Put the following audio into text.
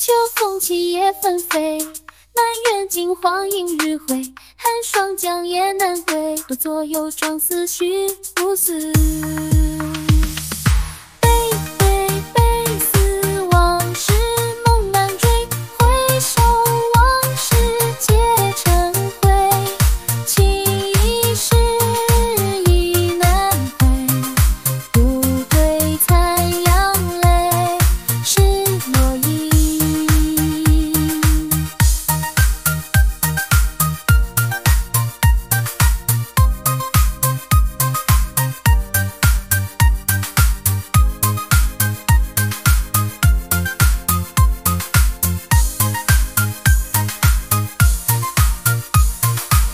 秋风起叶纷飞，南园惊黄映日晖，寒霜降夜难归，多作有壮思绪不思。